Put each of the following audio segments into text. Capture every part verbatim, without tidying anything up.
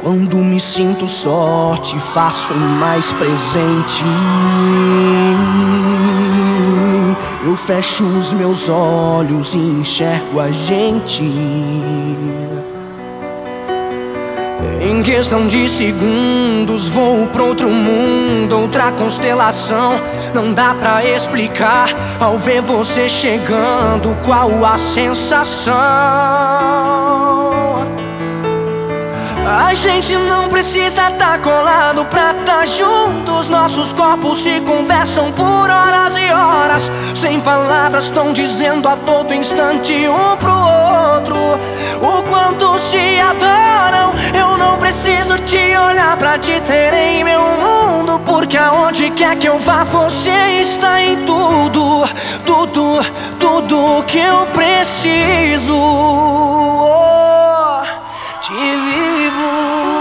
Quando me sinto só, te faço mais presente. Eu fecho os meus olhos e enxergo a gente. Em questão de segundos vou pra outro mundo, outra constelação. Não dá pra explicar ao ver você chegando qual a sensação. A gente não precisa tá colado pra tá juntos. Nossos corpos se conversam por horas e horas. Sem palavras tão dizendo a todo instante um pro outro o quanto se adoram. Eu não preciso te olhar pra te ter em meu mundo, porque aonde quer que eu vá você está em tudo. Tudo, tudo que eu preciso. Oh, te vivo.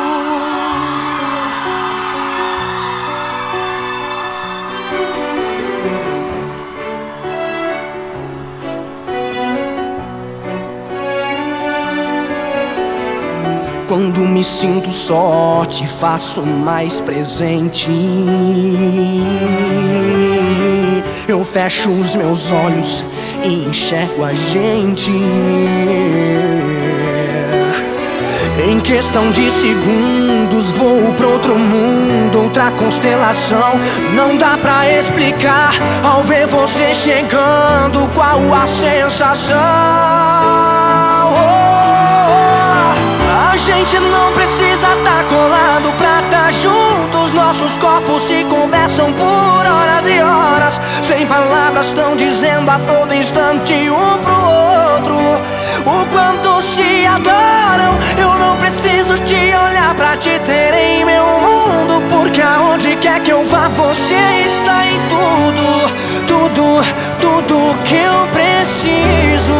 Quando me sinto só, te faço mais presente. Eu fecho os meus olhos e enxergo a gente. Em questão de segundos vou pra outro mundo, outra constelação. Não dá pra explicar ao ver você chegando qual a sensação. A gente não precisa tá colado pra tá juntos. Nossos corpos se conversam por horas e horas. Sem palavras tão dizendo a todo instante um pro outro o quanto se adoram. Eu não preciso te olhar pra te ter em meu mundo, porque aonde quer que eu vá você está em tudo. Tudo, tudo que eu preciso.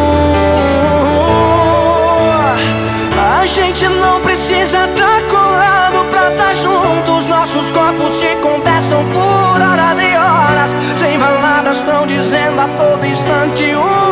A gente não precisa tá colado pra tá juntos. Nossos corpos se conversam por horas e horas. Sem palavras tão dizendo a todo instante um